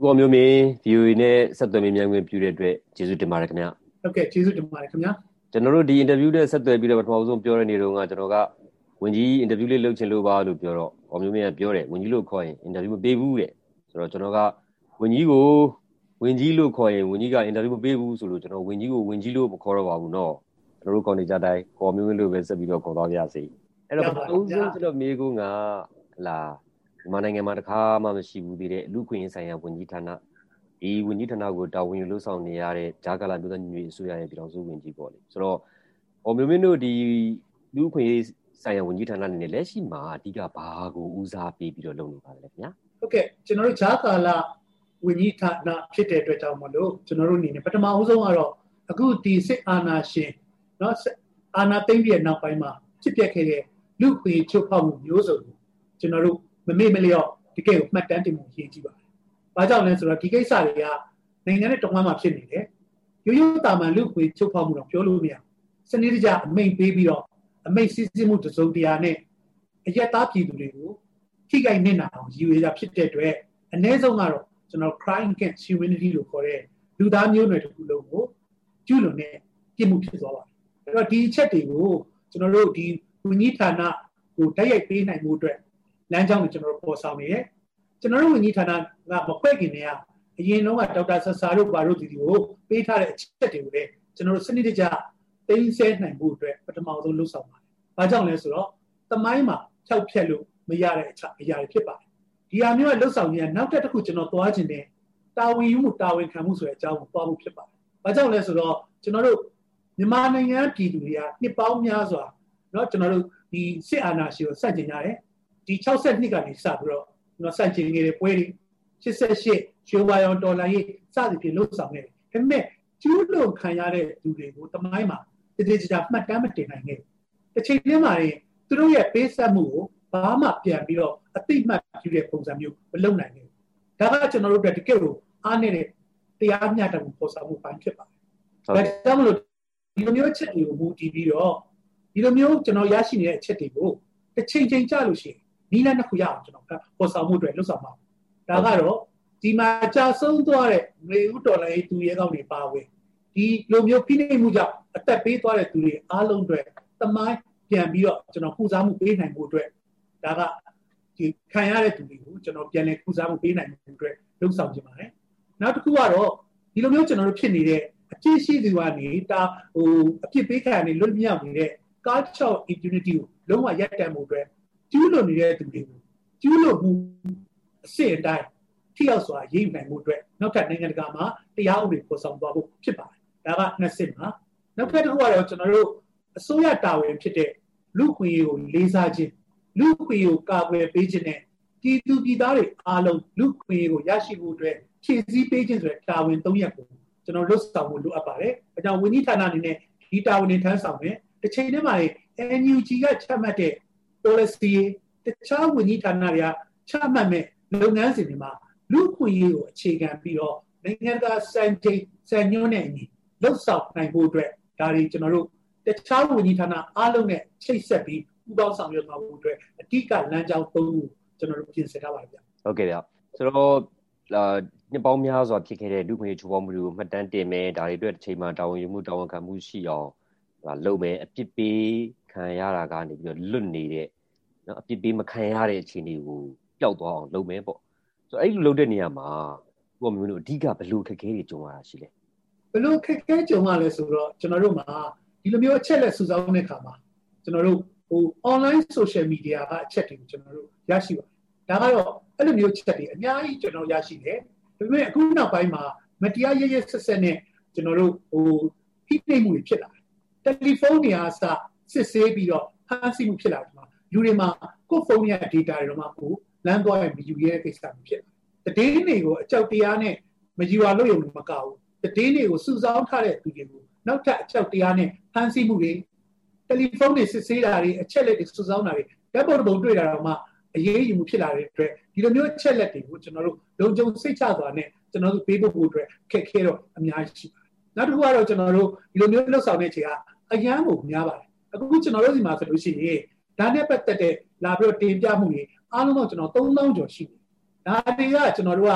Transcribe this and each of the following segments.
ကိုမျိုးမင်း VOA နဲ့ဆက်သွယ်မြင်ခွင့်ပြုတဲ့အတွက်ကျေးဇူးတင်ပါတယ်ခင်ဗျာဟုတ်ကဲ့ကျေးဇူးတင်ပါတယ်ခင်ဗျာကျွန်တော်တို့ဒီ interview နဲ့ဆက်သွယ်ပြီးတော့ပထမဆုံးပြောတဲ့နေတော့ကကျွန်တော်ကဝင်ကြီး interview လေးလုပ်ချင်လို့ပါလို့ပြောတော့ကိုမျိုးမင်းကပြောတယ်ဝင်ကြီးလို့ခေါ်ရင် interview မပေးဘူးတဲ့ဆိုတော့ကျွန်တော်ကဝင်ကြီးကိုဝင်ကြီးလို့ခေါ်ရင်ဝင်ကြီးက interview မပေးဘူးဆိုလို့ကျွန်တော်ဝင်ကြီးကိုဝင်ကြီးလို့မခေါ်တော့ပါဘူးเนาะကျွန်တော်တို့ခေါ်နေကြတိုင်းကိုမျိုးမင်းလို့ပဲဆက်ပြီးတော့ခေါ်သွားကြစေအဲ့တော့ပထမဆုံးကျွန်တော်မေးခွန်းကလာမြန်မာနိုင်ငံမှာတစ်ခါမှမရှိဘူးသေးတဲ့လူခွင့်ရေးဆိုင်ရာဝင်ကြီးဌာနဒီဝန်ကြီးဌာနကိုတာဝန်ယူလို့ဆောင်နေရတဲ့ဂျာကာလာမျိုးသားညီညွတ်ရေးအစိုးရရဲ့ပြည်ထောင်စုဝန်ကြီးပေါ့လေဆိုတော့မျိုးမင်းတို့ဒီလူခွင့်ရေးဆိုင်ရာဝန်ကြီးဌာနအနေနဲ့လက်ရှိမှာအဓိကဘာကိုဦးစားပေးပြီးတော့လုပ်နေပါလဲခင်ဗျာဟုတ်ကဲ့ကျွန်တော်တို့ဂျာကာလာဝန်ကြီးဌာနဖြစ်တဲ့အတွက်ကြောင့်မလို့ကျွန်တော်တို့အနေနဲ့ပထမဦးဆုံးကတော့အခုဒီစစ်အာဏာရှင်เนาะအာဏာသိမ်းပြီးတဲ့နောက်ပိုင်းမှာဖြစ်ပျက်ခဲ့တဲ့လူခွင့်ချုပ်ဖောက်မှုမျိုးစုံကိုကျွန်တော်တို့မမေ့မလျော့ဒီကိစ္စကိုမှတ်တမ်းတင်မှုရည်ကြည့်ပါတယ်။ဘာကြောင့်လဲဆိုတော့ဒီကိစ္စတွေကနိုင်ငံနဲ့တဝမ်းမှာဖြစ်နေတယ်။ရိုးရိုးတာမန်လူခွင့်ချုပ်ဖောက်မှုတော့ပြောလို့မရဘူး။စနစ်တကျအမိန့်ပေးပြီးတော့အမိန့်စစ်စစ်မှုတစုံတရာနဲ့အယက်သားပြည်သူတွေကိုထိခိုက်နေတာအောင်ရည်ရွယ်တာဖြစ်တဲ့အတွက်အ ਨੇ ဆုံးကတော့ကျွန်တော် crime against humanity လို့ခေါ်တဲ့လူသားမျိုးနွယ်တစ်ခုလုံးကိုကျူးလွန်တဲ့ပြစ်မှုဖြစ်သွားပါတယ်။အဲ့တော့ဒီအချက်တွေကိုကျွန်တော်တို့ဒီဝန်ကြီးဌာနကိုတိုက်ရိုက်ပေးနိုင်မှုအတွက်လမ်းကြောင်းကိုကျွန်တော်တို့ပေါ်ဆောင်နေတယ်ကျွန်တော်တို့ဝန်ကြီးဌာနကမဖွဲ့ခင်တည်းကအရင်တော့ကဒေါက်တာဆဆာတို့ဘာတို့ဒီကိုပေးထားတဲ့အချက်တွေကိုလည်းကျွန်တော်တို့စနစ်တကျသိမ်းဆည်းနိုင်မှုအတွက်ပထမဆုံးလှုပ်ဆောင်ပါတယ်။ဘာကြောင့်လဲဆိုတော့သမိုင်းမှာဖြောက်ဖြက်လို့မရတဲ့အရာတွေဖြစ်ပါတယ်။ဒီဟာမျိုးကလှုပ်ဆောင်ရနောက်တစ်ခုကျွန်တော်သွားခြင်းတဲ့တာဝန်ယူမှုတာဝန်ခံမှုဆိုတဲ့အကြောင်းကိုသွားဖို့ဖြစ်ပါတယ်။ဘာကြောင့်လဲဆိုတော့ကျွန်တော်တို့မြန်မာနိုင်ငံပြည်သူတွေကနှစ်ပေါင်းများစွာเนาะကျွန်တော်တို့ဒီစစ်အာဏာရှင်ကိုစတင်ကြတယ်။ဒီ62ကနေစပြီးတော့စတင်နေတဲ့ပွဲတွေ88ရွှေဝါရောင်တော်လိုင်းရေးစသဖြင့်လှုပ်ဆောင်နေတယ်။ဒါပေမဲ့ကျူးလွန်ခံရတဲ့လူတွေကိုတမိုင်းမှာတည်တည်ကြမှတ်တမ်းမတင်နိုင်ခဲ့ဘူး။တစ်ချိန်တည်းမှာသူတို့ရဲ့ပေးဆက်မှုကိုဘာမှပြန်ပြီးတော့အတိတ်မှတ်ပြုတဲ့ပုံစံမျိုးမလုပ်နိုင်ဘူး။ဒါကကျွန်တော်တို့အတွက်တကယ်ကိုအားနေတဲ့တရားမျှတမှုပေါ်ဆောင်မှုပိုင်းဖြစ်ပါတယ်။ဒါကြောင့်မလို့ဒီလိုမျိုးချက်တွေကိုမူတည်ပြီးတော့ဒီလိုမျိုးကျွန်တော်ရရှိနေတဲ့အချက်တွေကိုတစ်ချိန်ချိန်ကြလို့ရှိရင်နီးလန်းတစ်ခုရအောင်ကျွန်တော်ပေါ်ဆောင်မှုအတွက်လှုပ်ဆောင်ပါဒါကတော့ဒီမှာကြာဆုံးသွားတဲ့နေဦးတော်လိုင်းသူရဲကောင်းတွေပါဝင်ဒီလိုမျိုးဖိနှိပ်မှုကြောင့်အသက်ပေးသွားတဲ့သူတွေအားလုံးအတွက်တမိုင်းပြန်ပြီးတော့ကျွန်တော်ကုစားမှုပေးနိုင်ဖို့အတွက်ဒါကဒီခံရတဲ့သူတွေကိုကျွန်တော်ပြန်လည်ကုစားမှုပေးနိုင်ဖို့အတွက်လှုပ်ဆောင်ကြပါတယ်နောက်တစ်ခုကတော့ဒီလိုမျိုးကျွန်တော်တို့ဖြစ်နေတဲ့အပြစ်ရှိသူကနေဒါအပြစ်ပေးခံရနေလွတ်မြောက်နေတဲ့ culture impunity ကိုလုံးဝရပ်တန့်မှုအတွက်ကျူးလွန်နေတဲ့သူတွေကိုကျူးလွန်မှုအစစ်အတိုင်းထိရောက်စွာရေးနိုင်မှုအတွက်နောက်ထပ်နိုင်ငံတကာမှာတရားဥပဒေပေါ်ဆောင်သွားဖို့ဖြစ်ပါတယ်ဒါကနှစ်စစ်မှာနောက်ထပ်တစ်ခုကတော့ကျွန်တော်တို့အစိုးရတာဝန်ဖြစ်တဲ့လူခွင့်ရေးကိုလေးစားခြင်းလူခွင့်ရေးကိုကာကွယ်ပေးခြင်းနဲ့ပြည်သူပြည်သားတွေအားလုံးလူခွင့်ရေးကိုရရှိဖို့အတွက်ဖြည့်ဆည်းပေးခြင်းဆိုတဲ့တာဝန်၃ရပ်ကိုကျွန်တော်လွတ်ဆောင်ဖို့လိုအပ်ပါတယ်။အဲကြောင့်ဝန်ကြီးဌာနအနေနဲ့ဒီတာဝန်တွေထမ်းဆောင်မယ်။တစ်ချိန်တည်းမှာ NUG ကချမှတ်တဲ့ policy တခြားဝန်ကြီးဌာနတွေကချမှတ်မဲ့လုပ်ငန်းစဉ်တွေမှာလူခွင့်ရေးကိုအခြေခံပြီးတော့နိုင်ငံတကာစံညွှန်းနဲ့အညီလှုပ်ဆောင်နိုင်ဖို့အတွက်ဒါတွေကျွန်တော်တို့တခြားဝန်ကြီးဌာနအားလုံးနဲ့ချိတ်ဆက်ပြီးပူးပေါင်းဆောင်ရွက်သွားဖို့အတွက်အဓိကလမ်းကြောင်း၃ခုကျွန်တော်တို့ပြင်ဆင်ထားပါတယ်ဗျ။ဟုတ်ကဲ့ဗျ။ဆိုတော့နှစ်ပေါင်းများစွာဖြစ်ခဲ့တဲ့လူခွင့်ရေးချိုးဖောက်မှုတွေကိုမှတ်တမ်းတင်မယ်ဒါတွေအတွက်တစ်ချိန်မှာတာဝန်ယူမှုတာဝန်ခံမှုရှိအောင်လုပ်မယ်အပြစ်ပေးခံရတာကနေပြီးတော့လွတ်နေတဲ့နော်အပြစ်ပေးမခံရတဲ့အခြေအနေကိုပျောက်သွားအောင်လုပ်မယ်ပေါ့ဆိုတော့အဲ့လိုလုပ်တဲ့နေရာမှာကိုယ့်မျိုးတို့အဓိကဘယ်လိုခက်ခဲတွေကြုံရတာရှိလဲဘယ်လိုခက်ခဲကြုံရလဲဆိုတော့ကျွန်တော်တို့မှာဒီလိုမျိုးအချက်လက်စုဆောင်းတဲ့အခါမှာကျွန်တော်တို့online social media ကအချက်တွေကိုကျွန်တော်တို့ရရှိပါတယ်ဒါကတော့အဲ့လိုမျိုးချက်တွေအများကြီးကျွန်တော်ရရှိတယ်ဒါပေမဲ့အခုနောက်ပိုင်းမှာမတရားရရဆက်ဆက်နဲ့ကျွန်တော်တို့ဖိနှိပ်မှုတွေဖြစ်လာတယ်တယ်လီဖုန်းတွေအားစစစ်ဆေးပြီးတော့ဖမ်းဆီးမှုဖြစ်လာတယ်မှာလူတွေမှာကိုယ့်ဖုန်းရဲ့ data တွေတော့မှကိုလမ်းသွားရင်မယူရတဲ့ကိစ္စမျိုးဖြစ်လာတယ်တည်င်းတွေကိုအကြောက်တရားနဲ့မယူရလို့ရုံမကဘူးတည်င်းတွေကိုစုဆောင်းထားတဲ့သူတွေကိုနောက်ထပ်အကြောက်တရားနဲ့ဖမ်းဆီးမှုတွေတယ်လီဖုန်းတွေစစ်ဆေးတာတွေအချက်လက်တွေစုဆောင်းတာတွေဓာတ်ပုံတစ်ပုံတွေ့တာတော့မှအရေးယူမှုဖြစ်လာတဲ့အတွက်ဒီလိုမျိုးချက်လက်တွေကိုကျွန်တော်တို့လုံခြုံစိတ်ချစွာနဲ့ကျွန်တော်တို့ပေးဖို့အတွက်ခက်ခဲတော့အများကြီးရှိပါတယ်နောက်တစ်ခုကတော့ကျွန်တော်တို့ဒီလိုမျိုးလှုပ်ဆောင်တဲ့ချိန်ကအရန်ကိုများပါတယ်အခုကျွန်တော်တို့ဒီမှာဆိုလို့ရှိရင်ဒါနဲ့ပတ်သက်တဲ့လာပြီးတော့တင်ပြမှုတွေအားလုံးတော့ကျွန်တော်3000ကျော်ရှိတယ်ဒါတွေကကျွန်တော်တို့ကအ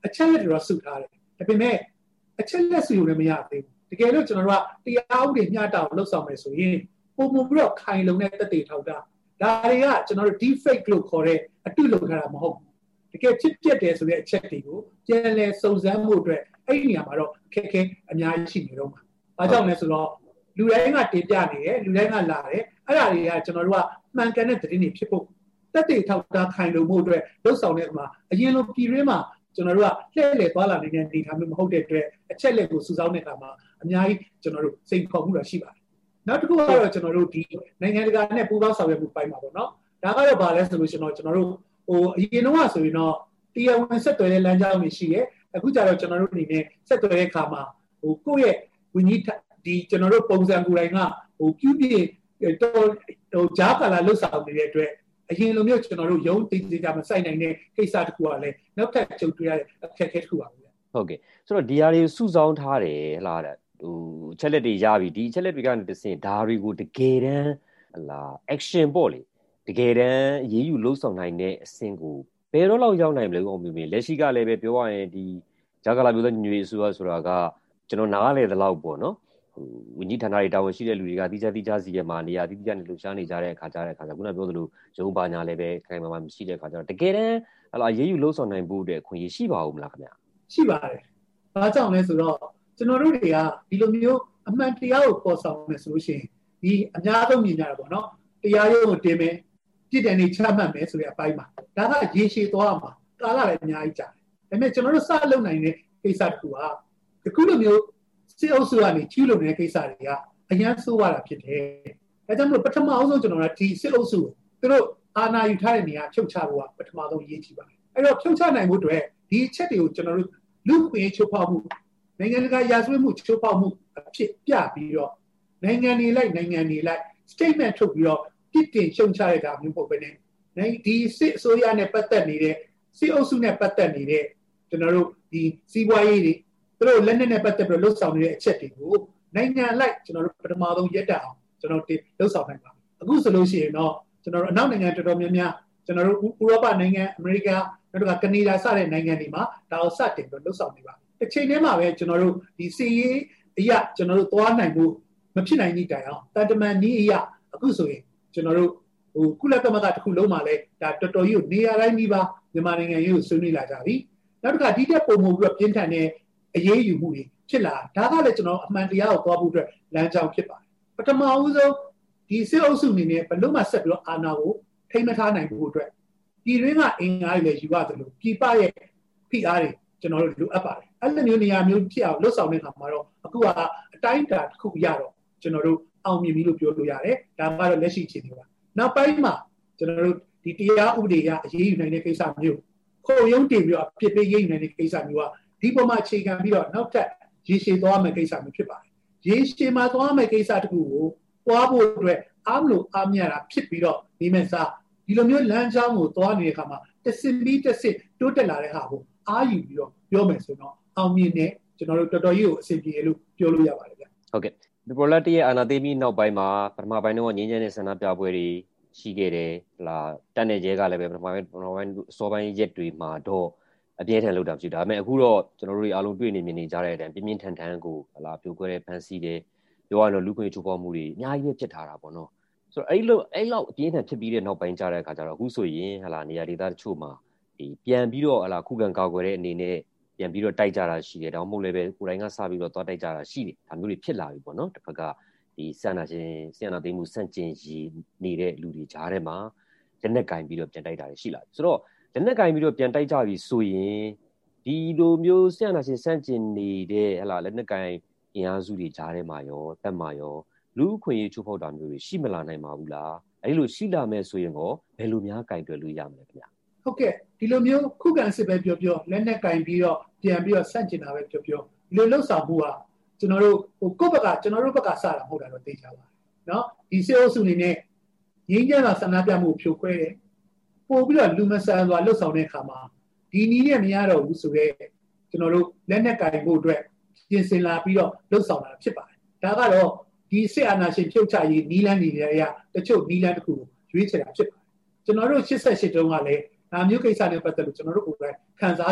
အချက်လက်တွေတော့စုထားတယ်ဒါပေမဲ့အချက်လက်စုရုံနဲ့မရသေးဘူးတကယ်လို့ကျွန်တော်တို့ကတရားဥပဒေမျှတအောင်လှုပ်ဆောင်မယ်ဆိုရင်ပုံမှန်ပြီးတော့ခိုင်လုံတဲ့သက်သေထောက်တာဒါတွေကကျွန်တော်တို့ deep fake လို့ခေါ်တဲ့အတုလုပ်ထားတာမဟုတ်ဘူးတကယ်ဖြစ်ပျက်တယ်ဆိုတဲ့အချက်တွေကိုပြန်လည်စုံစမ်းမှုအတွက်အဲ့ဒီနေရာမှာတော့ခက်ခဲအများကြီးရှိနေတော့မှာ။ဘာကြောင့်လဲဆိုတော့လူတိုင်းကတင်ပြနေတယ်လူတိုင်းကလာတယ်အဲ့ဒါတွေကကျွန်တော်တို့ကမှန်ကန်တဲ့သတင်းတွေဖြစ်ဖို့တက်တေထောက်တာခိုင်လုံမှုအတွက်လှုပ်ဆောင်တဲ့အခါအရင်လိုပြည်ရင်းမှာကျွန်တော်တို့ကလှည့်လည်သွားလာနေတဲ့အနေအထားမျိုးမဟုတ်တဲ့အတွက်အချက်လက်ကိုစုဆောင်းတဲ့အခါမှာအများကြီးကျွန်တော်တို့စိတ်ခေါ်မှုတော့ရှိပါတယ်။နောက်တစ်ခုကတော့ကျွန်တော်တို့ဒီနိုင်ငံတကာနဲ့ပူးပေါင်းဆောင်ရွက်မှုပိုင်းမှာပေါ့နော်။ဒါကတော့ဘာလဲဆိုလို့ကျွန်တော်တို့အရင်တော့ဆိုရင်တော့တရားဝင်ဆက်သွယ်တဲ့လမ်းကြောင်းတွေရှိတယ်။အခုကျတော့ကျွန်တော်တို့အနေနဲ့ဆက်သွယ်တဲ့အခါမှာကိုယ့်ရဲ့ဝิญญาဒီကျွန်တော်တို့ပုံစံကိုယ်တိုင်ကပြုပြင်ဂျားကာလာလှုပ်ဆောင်နေတဲ့အတွက်အရင်လိုမျိုးကျွန်တော်တို့ရုံးသိသိကြမစိုက်နိုင်တဲ့ကိစ္စတစ်ခုကလည်းနောက်ထပ်ကြုံတွေ့ရတဲ့အခက်အခဲတစ်ခုပါပဲဟုတ်ကဲ့ဆိုတော့ဒီဟာတွေစုဆောင်းထားတယ်ဟလားချက်လက်တွေရပြီဒီချက်လက်တွေကနေတစ်ဆင့်ဒါတွေကိုတကယ်တမ်းဟလား action ပေါ့လေတကယ်တမ်းရေးယူလှုပ်ဆောင်နိုင်တဲ့အဆင့်ကိုဘယ်တော့လောက်ရောက်နိုင်မလဲအောင်မြင်လက်ရှိကလည်းပဲပြောရရင်ဒီဂျာကာလာမျိုးတဲ့ညွေဆိုတာကကျွန်တော်နားလေတဲ့လောက်ပေါ့နော်ဝန်ကြီးဌာနတွေတာဝန်ရှိတဲ့လူတွေကတိကျစီရမှာနေရာတိကျနေလှူရှားနေကြတဲ့အခါကျခုနပြောသလိုရုံးပါညာလည်းပဲခိုင်မာမရှိတဲ့အခါကျတော့တကယ်တမ်းဟလာရေးယူလှုပ်ဆောင်နိုင်ဖို့အတွက်ခွင့်ရရှိပါဦးမလားခင်ဗျာရှိပါတယ်။ဘာကြောင့်လဲဆိုတော့ကျွန်တော်တို့တွေကဒီလိုမျိုးအမှန်တရားကိုပေါ်ဆောင်မယ်ဆိုလို့ရှိရင်ဒီအများဆုံးမြင်ကြတာပေါ့နော်။တရားရုံးကိုတင်မယ်ပြည်တယ်နေချမှတ်မယ်ဆိုတဲ့အပိုင်းမှာဒါကရေရှည်သွားမှာကာလလည်းအများကြီးကြာတယ်။ဒါပေမဲ့ကျွန်တော်တို့စလုပ်နိုင်တဲ့ကိစ္စတစ်ခုကအခုလိုမျိုးစစ်အုပ်စုကနေကျူးလွန်နေတဲ့ကိစ္စတွေကအញ្ញမ်းဆိုးရတာဖြစ်တယ်။ဒါကြောင့်မို့ပထမအောင်ဆုံးကျွန်တော်ကဒီစစ်အုပ်စုကိုသူတို့အာဏာယူထားတဲ့နေရာဖြုတ်ချဖို့ကပထမဆုံးအရေးကြီးပါတယ်။အဲ့တော့ဖြုတ်ချနိုင်ဖို့အတွက်ဒီအချက်တွေကိုကျွန်တော်တို့လူ့ခွင့်ချိုးဖောက်မှုနိုင်ငံတကာရာဇဝတ်မှုချိုးဖောက်မှုအဖြစ်ပြပြီးတော့နိုင်ငံတွေလိုက် statement ထုတ်ပြီးတော့ပြစ်တင်ရှုံချရတာမျိုးပေါ့ပဲနဲ့ဒီစစ်အစိုးရနဲ့ပတ်သက်နေတဲ့စစ်အုပ်စုနဲ့ပတ်သက်နေတဲ့ကျွန်တော်တို့ဒီစီးပွားရေးတွေသူတို့လက်နက်နဲ့ပတ်သက်ပြီးလှုပ်ဆောင်နေတဲ့အချက်တွေကိုနိုင်ငံလိုက်ကျွန်တော်တို့ပထမဆုံးရက်တက်အောင်ကျွန်တော်တို့လှုပ်ဆောင်နိုင်ပါအခုဆိုလို့ရှိရင်တော့ကျွန်တော်တို့အနောက်နိုင်ငံတော်တော်များများကျွန်တော်တို့ဥရောပနိုင်ငံအမေရိကနောက်တစ်ခါကနေဒါစတဲ့နိုင်ငံတွေမှာဒါကိုစတင်ပြီးလှုပ်ဆောင်နေပါတစ်ချိန်တည်းမှာပဲကျွန်တော်တို့ဒီစီရေးအရာကျွန်တော်တို့သွားနိုင်ဖို့မဖြစ်နိုင်တဲ့တိုင်အောင်တန်တမန်နည်းအရာအခုဆိုရင်ကျွန်တော်တို့ကုလသမဂ္ဂတစ်ခုလုံးမှာလဲဒါတော်တော်ကြီးကိုနေရာတိုင်းပြီးပါမြန်မာနိုင်ငံရေးကိုဆွေးနွေးလာကြပြီနောက်တစ်ခါဒီတက်ပုံမှုပြီးတော့ပြင်းထန်တဲ့အရေးယူမှုတွေဖြစ်လာဒါကလည်းကျွန်တော်အမှန်တရားကိုသွားဖို့အတွက်လမ်းကြောင်းဖြစ်ပါတယ်ပထမဦးဆုံးဒီစစ်အုပ်စုအနေနဲ့ဘလို့မှဆက်ပြီးတော့အာဏာကိုထိမထားနိုင်ဖို့အတွက်ပြည်တွင်းကအင်အားတွေလည်းယူရတယ်လို့ပြည်ပရဲ့ဖိအားတွေကျွန်တော်တို့လိုအပ်ပါတယ်အဲ့လိုမျိုးနေရာမျိုးဖြစ်အောင်လှုပ်ဆောင်တဲ့အခါမှာတော့အခုကအတိုင်းအတာတစ်ခုရတော့ကျွန်တော်တို့အောင်မြင်ပြီလို့ပြောလို့ရတယ်ဒါကတော့လက်ရှိအခြေအနေပါနောက်ပိုင်းမှာကျွန်တော်တို့ဒီတရားဥပဒေအရေးယူနိုင်တဲ့ကိစ္စမျိုးခုံရုံးတင်ပြီးတော့အဖြစ်ပေးရေးယူနိုင်တဲ့ကိစ္စမျိုးကဒီပေါ်မှာအခြေခံပြီးတော့နောက်ထပ်ရေရှည်သွားမယ့်ကိစ္စမျိုးဖြစ်ပါတယ်ရေရှည်မှာသွားမယ့်ကိစ္စတခုကိုသွားဖို့အတွက်အားမလို့အားမရတာဖြစ်ပြီးတော့ဒီမဲ့စားဒီလိုမျိုးလမ်းကြောင်းကိုသွားနေတဲ့အခါမှာတစ်စစ်ပြီးတစ်စစ်တိုးတက်လာတဲ့ဟာကိုအားယူပြီးတော့ပြောမယ်ဆိုတော့အောင်မြင်တဲ့ကျွန်တော်တို့တော်တော်ကြီးကိုအဆင်ပြေလို့ပြောလို့ရပါတယ်ဗျဟုတ်ကဲ့ဒီပရိုလက်တရဲ့အာဏာသိမ်းပြီးနောက်ပိုင်းမှာပထမပိုင်းတော့ငင်းချမ်းတဲ့ဆန္ဒပြပွဲတွေရှိခဲ့တယ်လာတက်နေကျဲကလည်းပဲပထမပိုင်းစောပိုင်းရက်တွေမှာတော့အပြည့်ထန်လောက်တာဖြစ်ဒါပေမဲ့အခုတော့ကျွန်တော်တို့အားလုံးတွေ့နေမြင်နေကြတဲ့အတိုင်းပြင်းပြင်းထန်ထန်ကိုဟလာပြိုကွဲတဲ့ဖန်စီတယ်ပြောရတော့လူခွင့်ချိုးဖောက်မှုတွေအများကြီးပဲဖြစ်ထားတာပေါ့နော်ဆိုတော့အဲ့လောက်အပြင်းထန်ဖြစ်ပြီးတဲ့နောက်ပိုင်းကြတဲ့အခါကျတော့အခုဆိုရင်ဟလာနေရာဒေသတချို့မှာဒီပြန်ပြီးတော့ဟလာခုခံကာကွယ်တဲ့အနေနဲ့ပြန်ပြီးတော့တိုက်ကြတာရှိတယ်ဒါမှမဟုတ်လည်းပဲကိုယ်တိုင်ကစပြီးတော့သွားတိုက်ကြတာရှိတယ်ဒါမျိုးတွေဖြစ်လာပြီပေါ့နော်တစ်ဖက်ကဒီဆန္ဒသိမ်းမှုစန့်ကျင်ရည်နေတဲ့လူတွေကြားထဲမှာလက်နက်ကင်ပြီးတော့ပြန်တိုက်တာတွေရှိလာပြီဆိုတော့လက်နက်ကင်ပြီးတော့ပြန်တိုက်ကြပြီဆိုရင်ဒီလိုမျိုးဆန္ဒစန့်ကျင်နေတဲ့ဟလာလက်နက်ကင်အင်အားစုတွေကြားထဲမှာရောတက်မှာရောလူအခွင့်အရေးချိုးဖောက်တာမျိုးတွေရှိမလာနိုင်ပါဘူးလားအဲ့လိုရှိလာမယ်ဆိုရင်ရောဘယ်လိုများကင်တွယ်လို့ရမလဲခင်ဗျာဟုတ်ကဲ့ဒီလိုမျိုးခုခံစစ်ပဲပြောလက်နက်ကင်ပြီးတော့ပြန်ပြီးတော့ဆန့်ကျင်တာပဲပြောဒီလိုလှုပ်ဆောင်မှုကကျွန်တော်တို့ကိုယ့်ဘက်ကကျွန်တော်တို့ဘက်ကစတာမဟုတ်တာတော့သိကြပါတယ်เนาะဒီစစ်အုပ်စုအနေနဲ့ငြိမ်းချမ်းသာဆန္ဒပြမှုဖြိုခွဲတယ်ပို့ပြီးတော့လူမဆန်စွာလှုပ်ဆောင်တဲ့အခါမှာဒီနည်းနဲ့မရတော့ဘူးဆိုတော့ကျွန်တော်တို့လက်နက်ကင်ဖို့အတွက်ပြင်ဆင်လာပြီးတော့လှုပ်ဆောင်တာဖြစ်ပါတယ်ဒါကတော့ဒီစစ်အာဏာရှင်ဖြုတ်ချရေးနီးလန်းနေတဲ့အရာတချို့နီးလန်းတစ်ခုကိုရွေးချယ်တာဖြစ်ပါတယ်ကျွန်တော်တို့88တုန်းကလည်းဒါမျိုးကိစ္စနဲ့ပတ်သက်လို့ကျွန်တော်တို့ကိုယ်တိုင်ခံစားလို့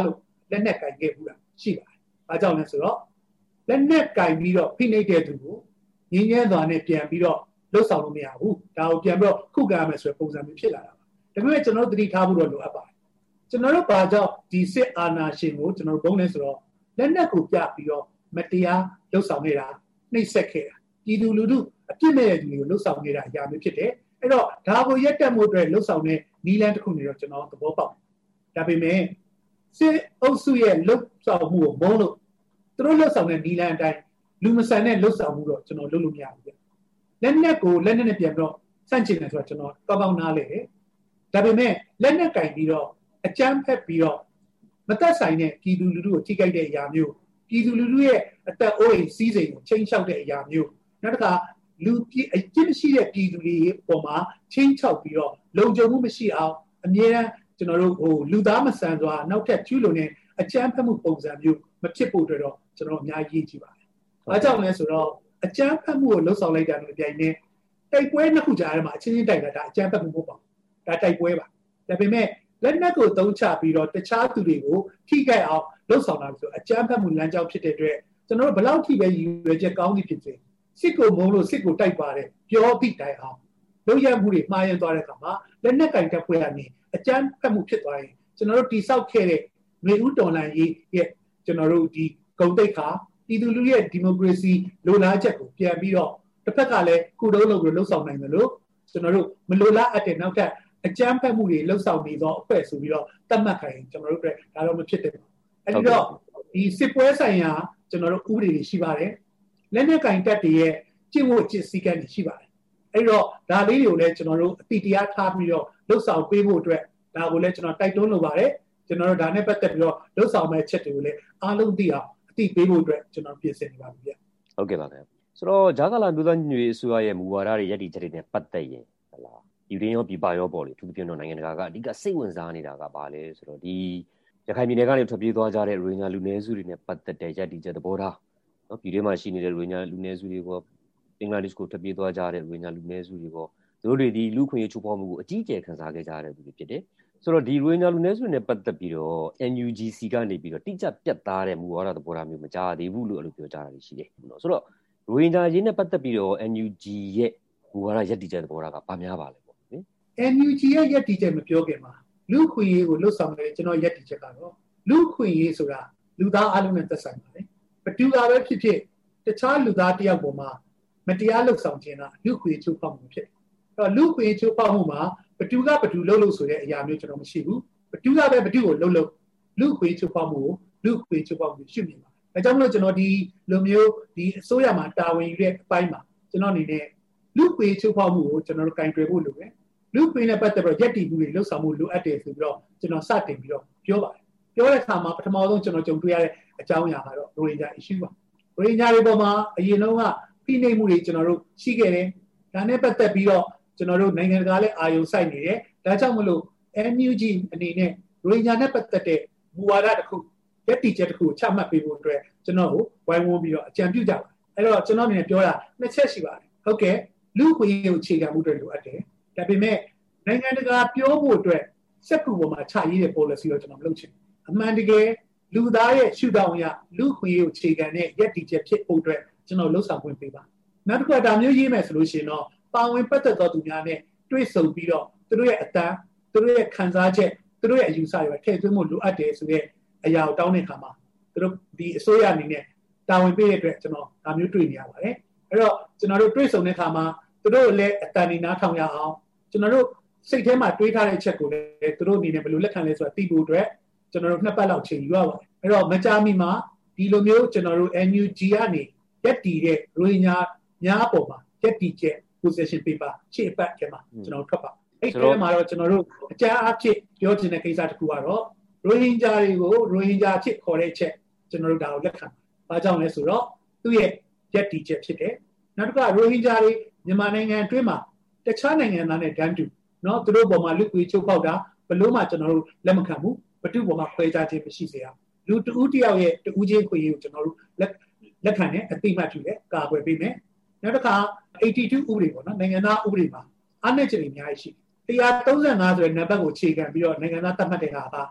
လက်နက်ကင်ခဲ့ဘူးလားရှိပါတယ်။ဘာကြောင့်လဲဆိုတော့လက်နက်ကင်ပြီးတော့ဖိနှိပ်တဲ့သူကိုငင်းငယ်စွာနဲ့ပြန်ပြီးတော့လှုပ်ဆောင်လို့မရဘူး။ဒါကိုပြန်ပြီးတော့ခုခံရမယ်ဆိုတဲ့ပုံစံမျိုးဖြစ်လာတာပါ။ဒါပေမဲ့ကျွန်တော်တို့သတိထားဖို့တော့လိုအပ်ပါတယ်။ကျွန်တော်တို့ဘာကြောင့်ဒီစစ်အာဏာရှင်ကိုကျွန်တော်တို့ဘုံလဲဆိုတော့လက်နက်ကိုပြပြီးတော့မတရားလှုပ်ဆောင်နေတာနှိပ်စက်ခဲ့တာပြည်သူလူထုအပြစ်မဲ့တဲ့သူတွေကိုလှုပ်ဆောင်နေတာအရာမျိုးဖြစ်တယ်။အဲ့တော့ဒါကိုရက်တက်မှုအတွက်လှုပ်ဆောင်တဲ့နီလန်တစ်ခုနေတော့ကျွန်တော်သဘောပေါက်။ဒါပေမဲ့စစ်အုပ်စုရဲ့လှုပ်ဆောင်မှုကိုမုန်းလို့သူတို့လှုပ်ဆောင်တဲ့နီလန်အတိုင်းလူမဆန်တဲ့လှုပ်ဆောင်မှုတော့ကျွန်တော်လုပ်လို့မရဘူးဗျ။လက်နက်ကိုလက်နက်နဲ့ပြန်ပြီးတော့စန့်ကျင်တယ်ဆိုတော့ကျွန်တော်ကောင်းနားလေတယ်။ဒါပေမဲ့လက်နက်ကင်ပြီးတော့အကြမ်းဖက်ပြီးတော့မသက်ဆိုင်တဲ့ပြည်သူလူထုကိုထိခိုက်တဲ့အရာမျိုးပြည်သူလူထုရဲ့အသက်အိုးအိမ်စီးစိမ်ကိုချိန်ချောက်တဲ့အရာမျိုးနောက်တစ်ခါလူပြည်အကျင့်မရှိတဲ့ပြည်သူတွေပေါ်မှာချိန်ချောက်ပြီးတော့လုံခြုံမှုမရှိအောင်အမြဲတမ်းကျွန်တော်တို့လူသားမဆန်စွာနောက်ထပ်ကျူးလွန်တဲ့အကြမ်းဖက်မှုပုံစံမျိုးမဖြစ်ဖို့အတွက်တော့ကျွန်တော်အများကြီးကြည့်ပါတယ်။အားကြောင့်လဲဆိုတော့အကြမ်းဖက်မှုကိုလှုပ်ဆောင်လိုက်တာနဲ့ပြိုင်နေတိုက်ပွဲနှစ်ခုကြားထဲမှာအချင်းချင်းတိုက်တာဒါအကြမ်းဖက်မှုမဟုတ်ပါဘူး။ဒါတိုက်ပွဲပါ။ဒါပေမဲ့လက်နက်ကိုသုံးချပြီးတော့တခြားသူတွေကိုထိခိုက်အောင်လှုပ်ဆောင်တာဆိုအကြမ်းဖက်မှုလမ်းကြောင်းဖြစ်တဲ့အတွက်ကျွန်တော်တို့ဘယ်လောက်ထိပဲရည်ရွယ်ချက်ကောင်းသည်ဖြစ်စေစစ်ကိုမုန်းလို့စစ်ကိုတိုက်ပါတယ်ပြောသည့်တိုင်အောင်လုပ်ရမှုတွေမှားရင်သွားတဲ့အခါမှာလက်နက်ကင်တပ်ဖွဲ့ရနေအကြမ်းဖက်မှုဖြစ်သွားရင်ကျွန်တော်တို့တိဆောက်ခဲ့တဲ့မြေဥတော်လှန်ရေးရဲ့ကျွန်တော်တို့ဒီဂုဏ်သိက္ခာပြည်သူလူထုရဲ့ဒီမိုကရေစီလိုလားချက်ကိုပြန်ပြီးတော့တစ်ဖက်ကလည်းကုတုံးလုပ်လို့လှုပ်ဆောင်နိုင်တယ်လို့ကျွန်တော်တို့မလိုလားအပ်တဲ့နောက်ထပ်အကြမ်းဖက်မှုတွေလှုပ်ဆောင်နေသောအဖွဲ့ဆိုပြီးတော့သတ်မှတ်ခိုင်းကျွန်တော်တို့အတွက်ဒါတော့မဖြစ်တဲ့ဘူးအဲဒီတော့ဒီစစ်ပွဲဆိုင်ရာကျွန်တော်တို့ဥပဒေတွေရှိပါတယ်လက်နက်ကင်တပ်တွေရဲ့ကျင့်ဝတ်ကျင့်စည်းကမ်းတွေရှိပါတယ်အဲဒီတော့ဒါလေးတွေကိုလည်းကျွန်တော်တို့အတိတရားထားပြီးတော့လှုပ်ဆောင်ပေးဖို့အတွက်ဒါကိုလည်းကျွန်တော်တိုက်တွန်းလိုပါတယ်ကျွန်တော်တို့ဒါနဲ့ပတ်သက်ပြီးတော့လှုပ်ဆောင်မဲ့ချက်တွေကိုလည်းအားလုံးသိအောင်အတိပေးဖို့အတွက်ကျွန်တော်ပြင်ဆင်နေပါပြီဗျဟုတ်ကဲ့ပါခင်ဗျဆိုတော့ဂျာကာလာမျိုးသားညီညွတ်ရေးအစိုးရရဲ့မူဝါဒတွေရည်တည်ချက်တွေနဲ့ပတ်သက်ရင်ဟလားယူရင်းရောပြပရောပေါ့လေသူပြင်းတော့နိုင်ငံတကာကအဓိကစိတ်ဝင်စားနေတာကဘာလဲဆိုတော့ဒီရခိုင်ပြည်နယ်ကနေထွက်ပြေးသွားကြတဲ့ရိုဟင်ဂျာလူနည်းစုတွေနဲ့ပတ်သက်တဲ့ရည်တည်ချက်သဘောထားနော်ပြည်ထဲမှာရှိနေတဲ့ရိုဟင်ဂျာလူနည်းစုတွေပေါ့ဘင်္ဂလားဒေ့ရှ်ကိုထွက်ပြေးသွားကြတဲ့ရိုဟင်ဂျာလူနည်းစုတွေပေါ့သူတို့တွေဒီလူခွင့်ရေးချိုးဖောက်မှုကိုအကြီးအကျယ်ခံစားခဲ့ကြရတဲ့သူတွေဖြစ်တယ်ဆိုတော့ဒီရိုဟင်ဂျာလူနည်းစုတွေနဲ့ပတ်သက်ပြီးတော့ NUGC ကနေပြီးတော့တိကျပြတ်သားတဲ့မူဝါဒသဘောထားမျိုးမကြားသေးဘူးလို့အဲ့လိုပြောကြတာရှိတယ်နော်ဆိုတော့ရိုဟင်ဂျာရေးနဲ့ပတ်သက်ပြီးတော့ NUG ရဲ့မူဝါဒရည်တည်ချက်သဘောထားကဘာများပါလဲပေါ့နော် NUG ရဲ့ရည်တည်ချက်မပြောခင်မှာလူခွင့်ရေးကိုလှုပ်ဆောင်နေတဲ့ကျွန်တော်ရည်တည်ချက်ကတော့လူခွင့်ရေးဆိုတာလူသားအလုံးနဲ့သက်ဆိုင်ပါတယ်ဘတူကပဲဖြစ်ဖြစ်တခြားလူသားတယောက်ပေါ်မှာမတရားလှုပ်ဆောင်ခြင်းကလူခွင့်ရေးချိုးဖောက်မှုဖြစ်အဲ့တော့လူခွင့်ရေးချိုးဖောက်မှုမှာဘတူကဘတူလှုပ်လို့ဆိုတဲ့အရာမျိုးကျွန်တော်မရှိဘူးဘတူကပဲဘတူကိုလှုပ်လို့လူခွင့်ရေးချိုးဖောက်မှုကိုလူခွင့်ရေးချိုးဖောက်မှုရှိနေပါဒါကြောင့်မလို့ကျွန်တော်ဒီလိုမျိုးဒီအစိုးရမှာတာဝန်ယူတဲ့အပိုင်းမှာကျွန်တော်အနေနဲ့လူခွင့်ရေးချိုးဖောက်မှုကိုကျွန်တော်တို့ကင်တွယ်ဖို့လိုတယ်လူခွင့်နဲ့ပတ်သက်ပြီးရက်တီမှုတွေလှုပ်ဆောင်မှုလိုအပ်တယ်ဆိုပြီးတော့ကျွန်တော်စတင်ပြီးတော့ပြောပါတယ်ပြောတဲ့အခါမှာပထမဆုံးကျွန်တော်ကြုံတွေ့ရတဲ့အကြောင်းအရာကတော့ရိုဟင်ဂျာ issue ပါရိုဟင်ဂျာတွေပေါ်မှာအရင်တုန်းကဖိနှိပ်မှုတွေကျွန်တော်တို့ရှိခဲ့တယ်ဒါနဲ့ပတ်သက်ပြီးတော့ကျွန်တော်တို့နိုင်ငံတကာလည်းအာရုံစိုက်နေတယ်ဒါကြောင့်မလို့ NUG အနေနဲ့ရိုဟင်ဂျာနဲ့ပတ်သက်တဲ့မူဝါဒတစ်ခုရက်တီချက်တစ်ခုချမှတ်ပေးဖို့အတွက်ကျွန်တော်ကိုဝိုင်းဝန်းပြီးတော့အကြံပြုကြပါအဲ့တော့ကျွန်တော်အနေနဲ့ပြောတာနှစ်ချက်ရှိပါတယ်ဟုတ်ကဲ့လူခွင့်ရေးကိုအခြေခံမှုတွေလိုအပ်တယ်ဒါပေမဲ့နိုင်ငံတကာပြောဖို့အတွက်စက်ကူပေါ်မှာချရေးတဲ့ policy တော့ကျွန်တော်မလုပ်ချင်ဘူးအမှန်တကယ်လူသားရဲ့ရှုထောင့်အရလူခွင့်ရေးကိုအခြေခံတဲ့ရက်တီချက်ဖြစ်ဖို့အတွက်ကျွန်တော်လှုပ်ဆောင်ခွင့်ပေးပါနောက်တစ်ခါဒါမျိုးရေးမယ်ဆိုလို့ရှိရင်တော့ပါဝင်ပတ်သက်သောသူများနဲ့တွေ့ဆုံပြီးတော့သူတို့ရဲ့အတန်းသူတို့ရဲ့ခံစားချက်သူတို့ရဲ့အယူဆတွေထည့်သွင်းဖို့လိုအပ်တယ်ဆိုတဲ့အရာကိုတောင်းတဲ့အခါမှာသူတို့ဒီအစိုးရအနေနဲ့တာဝန်ပေးတဲ့အတွက်ကျွန်တော်ဒါမျိုးတွေ့နေရပါတယ်အဲ့တော့ကျွန်တော်တို့တွေ့ဆုံတဲ့အခါမှာသူတို့လည်းအတန်နေနားထောင်ရအောင်ကျွန်တော်တို့စိတ်ထဲမှာတွေးထားတဲ့ချက်ကိုလည်းသူတို့အနေနဲ့ဘယ်လိုလက်ခံလဲဆိုတာသိဖို့အတွက်ကျွန်တော်တို့နှစ်ပတ်လောက်ချိန်ယူရပါတယ်အဲ့တော့မကြာမီမှာဒီလိုမျိုးကျွန်တော်တို့ NUG ကနေရက်တီတဲ့ရိုဟင်ဂျာများပေါ်မှာရက်တီချက် position paper ရှေ့အပတ်ထဲမှာကျွန်တော်ထွက်ပါအဲ့ဒီထဲမှာတော့ကျွန်တော်တို့အကြမ်းအဖြစ်ပြောချင်တဲ့ကိစ္စတစ်ခုကတော့ရိုဟင်ဂျာတွေကိုရိုဟင်ဂျာဖြစ်ခေါ်တဲ့ချက်ကျွန်တော်တို့ဒါကိုလက်ခံပါဘာကြောင့်လဲဆိုတော့သူ့ရဲ့ရက်တီချက်ဖြစ်တယ်နောက်တစ်ခါရိုဟင်ဂျာတွေမြန်မာနိုင်ငံအတွင်းမှာတခြားနိုင်ငံသားနဲ့တန်းတူเนาะသူတို့ပေါ်မှာလူကွေချုပ်ပေါက်တာဘလို့မှကျွန်တော်တို့လက်မခံဘူးဘတုပေါ်မှာခွဲခြားခြင်းမရှိစေရလူတဦးတယောက်ရဲ့တဦးချင်းခွေရေးကိုကျွန်တော်တို့လက်ခံတဲ့အသိမှတ်ပြုတယ်ကာကွယ်ပေးမယ်နောက်တစ်ခါ82ဥပဒေပေါ့နော်နိုင်ငံသားဥပဒေမှာအားနည်းချက်တွေအများကြီးရှိ135ဆိုတဲ့နံပါတ်ကိုအခြေခံပြီးတော့နိုင်ငံသားသတ်မှတ်တဲ့ဟာကရို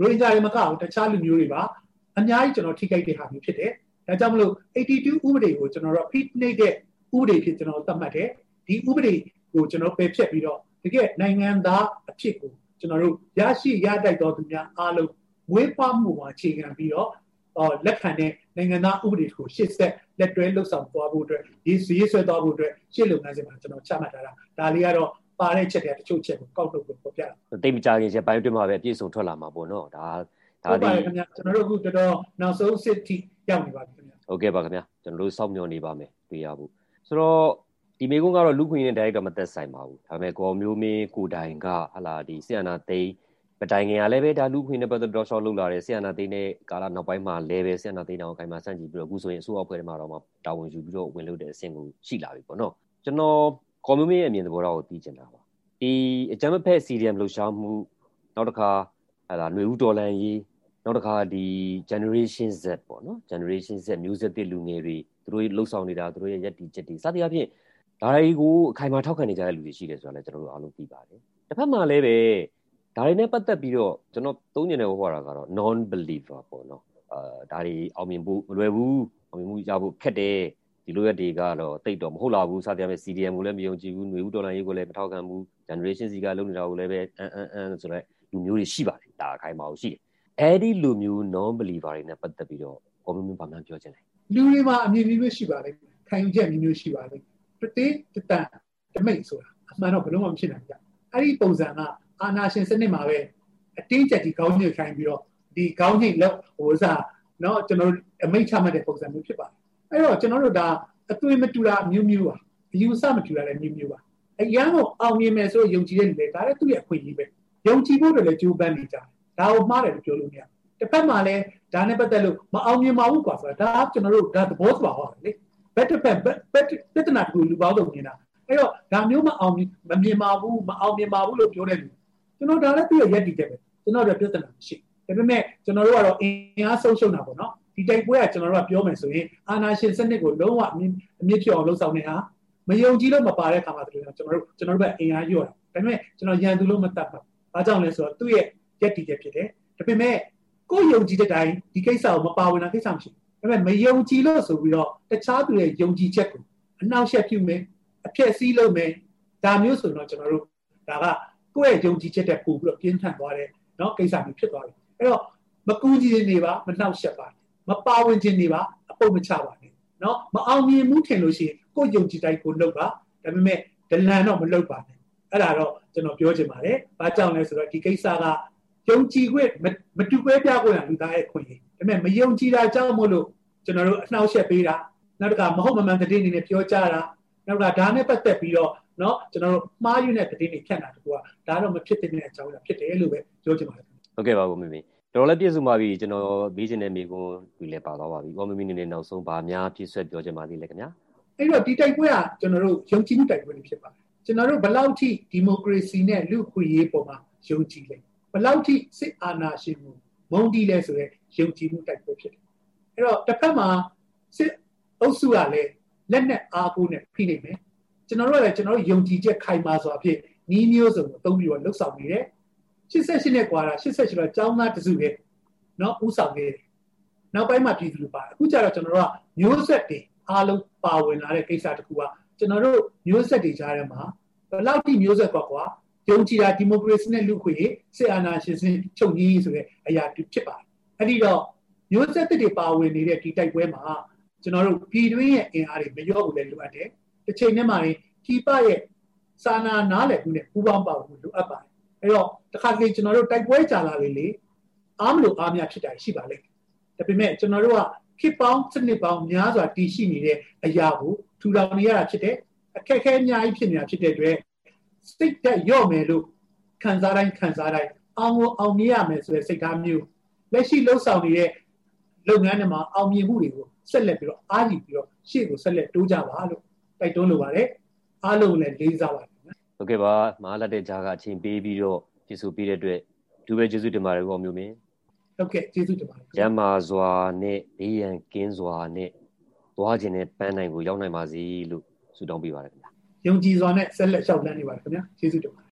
ရိုဟင်ဂျာတွေမကဘူးတခြားလူမျိုးတွေပါအများကြီးကျွန်တော်ထိခိုက်တဲ့ဟာမျိုးဖြစ်တယ်ဒါကြောင့်မလို့82ဥပဒေကိုကျွန်တော်တို့ဖိနှိပ်တဲ့ဥပဒေဖြစ်ကျွန်တော်သတ်မှတ်တယ်ဒီဥပဒေကိုကျွန်တော်ပယ်ဖျက်ပြီးတော့တကယ်နိုင်ငံသားအဖြစ်ကိုကျွန်တော်တို့ရရှိရတိုက်တော်သူများအားလုံးမွေးဖွားမှုမှာအခြေခံပြီးတော့လက်ခံတဲ့နိုင်ငံသားဥပဒေကိုရှေ့ဆက်လက်တွဲလှုပ်ဆောင်သွားဖို့အတွက်ရေးဆွဲသွားဖို့အတွက်ရှေ့လုပ်ငန်းစဉ်မှာကျွန်တော်ချမှတ်ထားတာဒါလေးကတော့ပါတဲ့ချက်တွေတချို့ချက်ကိုကောက်ထုတ်ဖို့ပြောပြတာတိတ်မကြခင်ချက်ပိုင်းတွင်းမှာပဲအပြည့်စုံထွက်လာမှာပေါ့နော်ဒါဒီခင်ဗျာကျွန်တော်တို့အခုတော်တော်နောက်ဆုံးစစ်ထိရောက်နေပါပြီခင်ဗျာဟုတ်ကဲ့ပါခင်ဗျာကျွန်တော်တို့စောင့်မျှော်နေပါမယ်တွေ့ရဖို့ဆိုတော့ဒီမေကုန်းကတော့လူခွင့်နဲ့ direct တော့မသက်ဆိုင်ပါဘူးဒါပေမဲ့ကိုမျိုးမင်းကိုတိုင်ကဟလာဒီဆီယနာသိန်းပတိုင်ငင်ကလည်းပဲဒါလူခွင့်နဲ့ပတ်သက်တော့ရှော့လုပ်လာတယ်ဆီယနာသိန်းနဲ့ကာလနောက်ပိုင်းမှာလည်းပဲဆီယနာသိန်းတောင်အခိုင်မှာစန့်ကြည့်ပြီးတော့အခုဆိုရင်အစိုးရအဖွဲ့ထဲမှာတော့တာဝန်ယူပြီးတော့ဝင်လုပ်တဲ့အဆင့်ကိုရှိလာပြီပေါ့နော်ကျွန်တော်ကိုမျိုးမင်းရဲ့အမြင်သဘောထားကိုသိချင်တာပါဒီအကြမ်းဖက် CDM လှုပ်ရှားမှုနောက်တစ်ခါဟလာຫນွေဦးတော်လန်ရေးနောက်တစ်ခါဒီ generation Z ပေါ့နော် generation Z မျိုးဆက်သစ်လူငယ်တွေသူတို့လှုပ်ဆောင်နေတာသူတို့ရဲ့ယက်တီချက်တွေစသဖြင့်ဒါတွေကိုအခိုင်အမာထောက်ခံနေကြတဲ့လူတွေရှိတယ်ဆိုတာလည်းကျွန်တော်တို့အားလုံးသိပါတယ်တစ်ဖက်မှာလည်းပဲဒါတွေနဲ့ပတ်သက်ပြီးတော့ကျွန်တော်သုံးညင်တဲ့ဟောတာကတော့ non believer ပေါ့နော်ဒါတွေအောင်မြင်ဖို့မလွယ်ဘူးအောင်မြင်မှုရဖို့ခက်တယ်ဒီလိုရက်တွေကတော့တိတ်တော့မဟုတ်လာဘူးစသဖြင့် CDM ကိုလည်းမယုံကြည်ဘူးຫນွေဦးတော်လန်ရေးကိုလည်းမထောက်ခံဘူး generation Z ကလုပ်နေတာကိုလည်းပဲဆိုတော့လူမျိုးတွေရှိပါတယ်ဒါအခိုင်အမာရှိတယ်အဲ့ဒီလူမျိုး non believer တွေနဲ့ပတ်သက်ပြီးတော့ကိုမျိုးဘာမှပြောချင်လဲလူတွေမှာအမြင်မျိုးရှိပါလိမ့်ခံယူချက်မျိုးရှိပါလိမ့်တတိတတန်တမိတ်ဆိုတာအမှန်တော့ဘယ်လုံးမှမဖြစ်နိုင်ကြအဲ့ဒီပုံစံကအာနာရှင်စနစ်မှာပဲအတင်းကျပ်ဒီကောင်းညိတ်ခိုင်းပြီးတော့ဒီကောင်းညိတ်လောက်ဟိုစားเนาะကျွန်တော်တို့အမိတ်ချမှတ်တဲ့ပုံစံမျိုးဖြစ်ပါတယ်အဲ့တော့ကျွန်တော်တို့ဒါအသွေးမတူတာမျိုးမျိုးပါအယူဆမတူတာလည်းမျိုးမျိုးပါအရန်ကိုအောင်မြင်မယ်ဆိုယုံကြည်တဲ့လူတွေဒါလည်းသူ့ရဲ့အခွင့်အရေးပဲယုံကြည်ဖို့လည်းကြိုးပမ်းနေကြတယ်ဒါကိုမှားတယ်လို့ပြောလို့မရတစ်ဖက်မှာလည်းဒါနဲ့ပတ်သက်လို့မအောင်မြင်ပါဘူးကွာဆိုတာဒါကျွန်တော်တို့ဒါသဘောစပါဟောတယ်လေဘက်တစ်ဖက်ပြဿနာတူလူပေါင်းစုံနေတာအဲ့တော့ဒါမျိုးမမြင်ပါဘူးမအောင်မြင်ပါဘူးလို့ပြောတဲ့လူကျွန်တော်ဒါလည်းသူ့ရဲ့ယက်တီတဲ့ပဲကျွန်တော်တို့ပြဿနာမရှိဒါပေမဲ့ကျွန်တော်တို့ကတော့အင်အားဆုံးရှုံးတာပေါ့နော်ဒီတိုက်ပွဲကကျွန်တော်တို့ကပြောမယ်ဆိုရင်အာဏာရှင်စနစ်ကိုလုံးဝအမြင့်ဖြောင်းလှုပ်ဆောင်နေတာမယုံကြည်လို့မပါတဲ့အခါမှာကျွန်တော်တို့ပဲအင်အားရော့တာဒါပေမဲ့ကျွန်တော်ရန်သူလို့မတတ်ပါဘာကြောင့်လဲဆိုတော့သူ့ရဲ့ယက်တီတဲ့ဖြစ်တယ်ဒါပေမဲ့ကိုယ်ယုံကြည်တဲ့တိုင်းဒီကိစ္စကိုမပါဝင်တာကိစ္စမရှိဘူးဒါပေမဲ့မယုံကြည်လို့ဆိုပြီးတော့တခြားသူရဲ့ယုံကြည်ချက်ကိုအနှောက်အယှက်ပြုမယ်အဖြစ်စည်းလုပ်မယ်ဒါမျိုးဆိုတော့ကျွန်တော်တို့ဒါကကိုယ့်ရဲ့ယုံကြည်ချက်တဲ့ပို့ပြီးတော့ပြင်းထန်သွားတယ်เนาะကိစ္စမျိုးဖြစ်သွားပြီအဲ့တော့မကူးကြည့်နေပါမနှောက်ယှက်ပါမပါဝင်ခြင်းနေပါအပုတ်မချပါနဲ့เนาะမအောင်မြင်မှုထင်လို့ရှိရင်ကိုယ့်ယုံကြည်တိုင်းကိုလုပ်ပါဒါပေမဲ့ဒလန်တော့မလုပ်ပါနဲ့အဲ့ဒါတော့ကျွန်တော်ပြောချင်ပါတယ်ဘာကြောင့်လဲဆိုတော့ဒီကိစ္စကယုံကြည်ခွင့်မတူကွဲပြားခွင့်လူသားရဲ့ခွင့်ရဒါပေမဲ့မယုံကြည်တာကြောင့်မို့လို့ကျွန်တော်တို့အနှောက်အယှက်ပေးတာနောက်တစ်ခါမဟုတ်မမှန်တဲ့အနေနဲ့ပြောကြတာနောက်ကဒါနဲ့ပတ်သက်ပြီးတော့เนาะကျွန်တော်တို့မှားယွင်းတဲ့သတင်းတွေဖြတ်တာတကူကဒါတော့မဖြစ်တဲ့အကြောင်းဖြစ်တယ်လို့ပဲပြောချင်ပါတယ်ဟုတ်ကဲ့ပါကိုမင်းတော်လည်းပြည့်စုံပါပြီကျွန်တော်မေးချင်တဲ့မေးခွန်းတွေလည်းပါသွားပါပြီကိုမင်းနေနောက်ဆုံးဗာများပြည့်ဆွတ်ပြောချင်ပါသေးလဲခင်ဗျာအဲ့တော့ဒီတိုက်ပွဲကကျွန်တော်တို့ယုံကြည်မှုတိုက်ပွဲတွေဖြစ်ပါတယ်ကျွန်တော်တို့ဘယ်လောက်ထိဒီမိုကရေစီနဲ့လူ့အခွင့်အရေးပေါ်မှာယုံကြည်လဲဘယ်လောက်ထိစစ်အာဏာရှင်မှုမုန်းတီးလဲဆိုရဲယုံကြည်မှုတိုက်ပွဲဖြစ်တယ်အဲ့တော့တစ်ဖက်မှာစစ်အုပ်စုကလည်းလက်နဲ့အားကိုးနဲ့ဖိနေမယ်ကျွန်တော်တို့ကလည်းကျွန်တော်တို့ယုံကြည်ချက်ခိုင်မာစွာဖြင့်နီးမျိုးစုံကိုအသုံးပြီးတော့လှုပ်ဆောင်နေတယ်88နဲ့ကွာတာ88တော့ကျောင်းသားတစုပဲเนาะဥဆောင်နေတယ်နောက်ပိုင်းမှာပြည်သူတွေပါအခုကျတော့ကျွန်တော်တို့ကမျိုးဆက်တွေအားလုံးပါဝင်လာတဲ့ကိစ္စတခုကကျွန်တော်တို့မျိုးဆက်တွေကြားထဲမှာဘယ်လောက်ထိမျိုးဆက်ကွာယုံကြည်တာဒီမိုကရေစီနဲ့လူ့ခွင့်ရေးစစ်အာဏာရှင်စနစ်ချုပ်ငြိမ်းဆိုတဲ့အရာဖြစ်ပါတယ်အဲ့ဒီတော့မျိုးဆက်တွေပါဝင်နေတဲ့ဒီတိုက်ပွဲမှာကျွန်တော်တို့ပြည်တွင်းရဲ့အင်အားတွေမလျော့ဘူးလေလိုအပ်တယ်တစ်ချိန်နဲ့မှပြည်ပရဲ့စာနာနားလည်မှုနဲ့ပူးပေါင်းပါဝင်မှုလိုအပ်ပါတယ်အဲ့တော့တခါတလေကျွန်တော်တို့တိုက်ပွဲကြာလာလေအားမလို့အားများဖြစ်တာရှိပါလိမ့်ဒါပေမဲ့ကျွန်တော်တို့ကခေတ်ပေါင်းစနစ်ပေါင်းများစွာတည်ရှိနေတဲ့အရာကိုထူထောင်နေရတာဖြစ်တယ်အခက်အခဲအများကြီးဖြစ်နေတာဖြစ်တဲ့အတွက်စိတ်သက်ရော့မယ်လို့ခံစားတိုင်းအောင်မြင်ရမယ်ဆိုတဲ့စိတ်ထားမျိုးလက်ရှိလှုပ်ဆောင်နေတဲ့လုပ်ငန်းတွေမှာအောင်မြင်မှုတွေကိုဆက်လက်ပြီးတော့အားယူပြီးတော့ရှေ့ကိုဆက်လက်တိုးကြပါလို့တိုက်တွန်းလိုပါတယ်အားလုံးလည်းလေးစားပါတယ်ဟုတ်ကဲ့ပါမဟာလက်တဲ့ဂျာကအချိန်ပေးပြီးတော့ကျေးဇူးပေးတဲ့အတွက်ဒီပဲကျေးဇူးတင်ပါတယ်ကောမျိုးမင်းဟုတ်ကဲ့ကျေးဇူးတင်ပါတယ်ရမ်းမာစွာနဲ့ဘေးရန်ကင်းစွာနဲ့သွားခြင်းနဲ့ပန်းနိုင်ကိုရောက်နိုင်ပါစေလို့ဆုတောင်းပေးပါတယ်ခင်ဗျာယုံကြည်စွာနဲ့ဆက်လက်လျှောက်လန်းနေပါတယ်ခင်ဗျာကျေးဇူးတင်ပါတယ်